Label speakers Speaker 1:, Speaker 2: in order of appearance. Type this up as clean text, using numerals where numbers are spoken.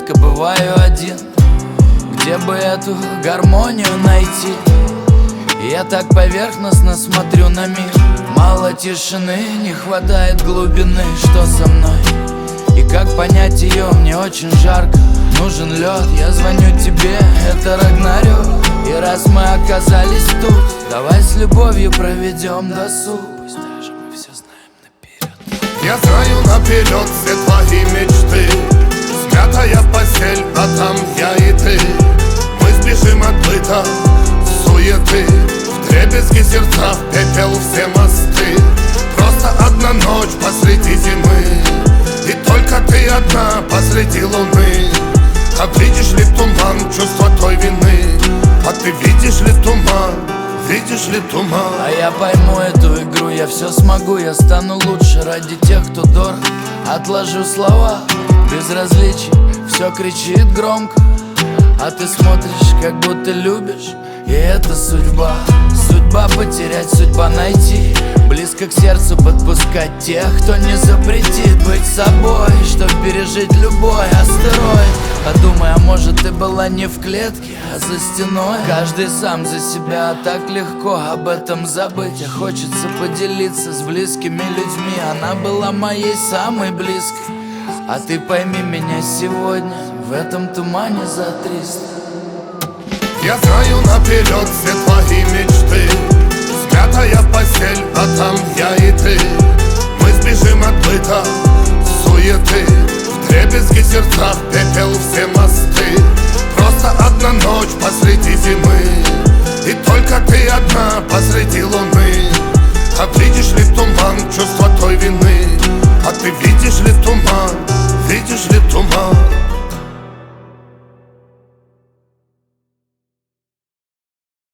Speaker 1: редко бываю один. Где бы эту гармонию найти? Я так поверхностно смотрю на мир. Мало тишины, не хватает глубины. Что со мной? И как понять ее? Мне очень жарко, нужен лед. Я звоню тебе, это Рагнарёк. И раз мы оказались тут, давай с любовью проведем досуг. Пусть даже мы все знаем наперед.
Speaker 2: Я знаю наперед все твои мечты. Смятая постель, а там я и ты. Мы сбежим от быта, суеты. Вдребезги сердца, в пепел все мосты. Просто одна ночь посреди зимы, и только ты одна посреди луны. А видишь ли туман, чувство той вины? А ты видишь ли туман, видишь ли туман?
Speaker 1: А я пойму эту игру, я все смогу. Я стану лучше ради тех, кто дорог. Отложу слова, безразличие, все кричит громко. А ты смотришь, как будто любишь, и это судьба. Судьба потерять, судьба найти. Близко к сердцу подпускать тех, кто не запретит быть собой, чтоб пережить любой астероид. Подумай, а может ты была не в клетке, а за стеной. Каждый сам за себя, так легко об этом забыть. А хочется поделиться с близкими людьми. Она была моей самой близкой. А ты пойми меня сегодня в этом тумане за 300.
Speaker 2: Я знаю наперед все твои мечты. Смятая постель, а там я и ты. Мы сбежим от быта, суеты. Вдребезги сердца, в пепел все мосты. Просто одна ночь посреди зимы, и только ты одна посреди луны.